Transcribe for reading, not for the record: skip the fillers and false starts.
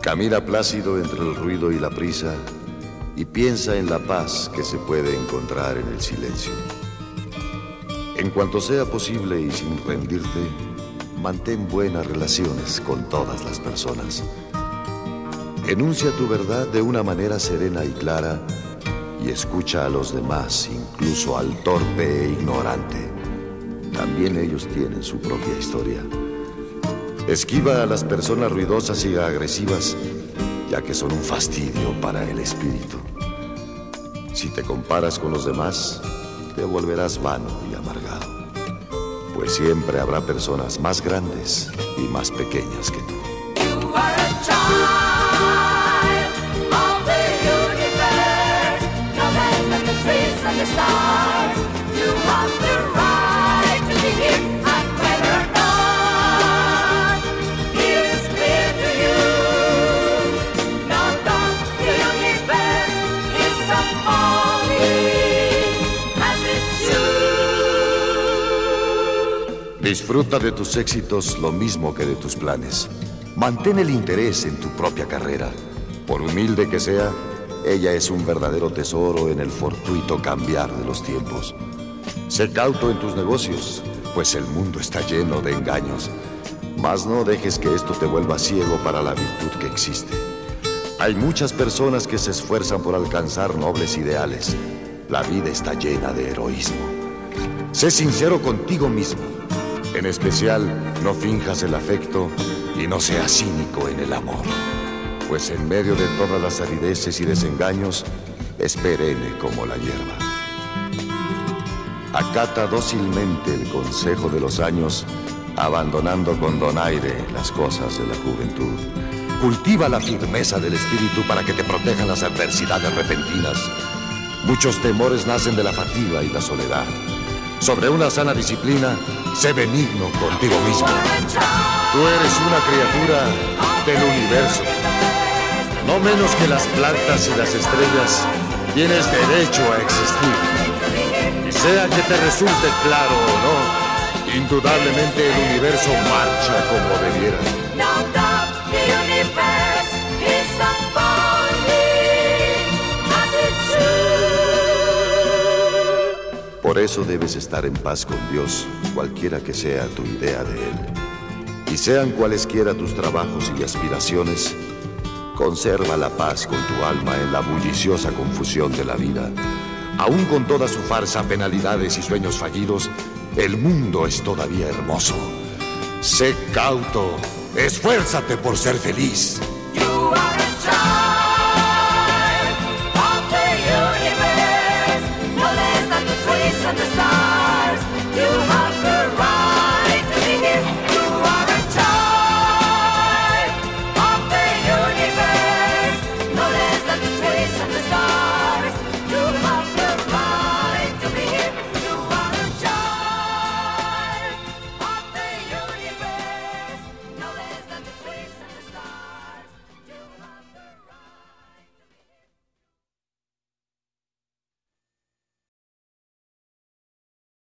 Camina plácido entre el ruido y la prisa y piensa en la paz que se puede encontrar en el silencio. En cuanto sea posible y sin rendirte, mantén buenas relaciones con todas las personas. Enuncia tu verdad de una manera serena y clara y escucha a los demás, incluso al torpe e ignorante. También ellos tienen su propia historia. Esquiva a las personas ruidosas y agresivas, ya que son un fastidio para el espíritu. Si te comparas con los demás, te volverás vano y amargado, pues siempre habrá personas más grandes y más pequeñas que tú. You are a child of the universe, no less than the trees and the stars. You have the right to be here, and whether or not it is clear to you, no doubt the universe is unfolding as it should. Disfruta de tus éxitos lo mismo que de tus planes. Mantén el interés en tu propia carrera. Por humilde que sea, ella es un verdadero tesoro en el fortuito cambiar de los tiempos. Sé cauto en tus negocios, pues el mundo está lleno de engaños. Mas no dejes que esto te vuelva ciego para la virtud que existe. Hay muchas personas que se esfuerzan por alcanzar nobles ideales. La vida está llena de heroísmo. Sé sincero contigo mismo. En especial, no finjas el afecto y no seas cínico en el amor, pues en medio de todas las arideces y desengaños, es perenne como la hierba. Acata dócilmente el consejo de los años, abandonando con donaire las cosas de la juventud. Cultiva la firmeza del espíritu para que te protejan las adversidades repentinas. Muchos temores nacen de la fatiga y la soledad. Sobre una sana disciplina, sé benigno contigo mismo. Tú eres una criatura del universo. No menos que las plantas y las estrellas, tienes derecho a existir. Y sea que te resulte claro o no, indudablemente el universo marcha como debiera. Por eso debes estar en paz con Dios, cualquiera que sea tu idea de Él. Y sean cualesquiera tus trabajos y aspiraciones, conserva la paz con tu alma en la bulliciosa confusión de la vida. Aún con toda su farsa, penalidades y sueños fallidos, el mundo es todavía hermoso. Sé cauto, esfuérzate por ser feliz.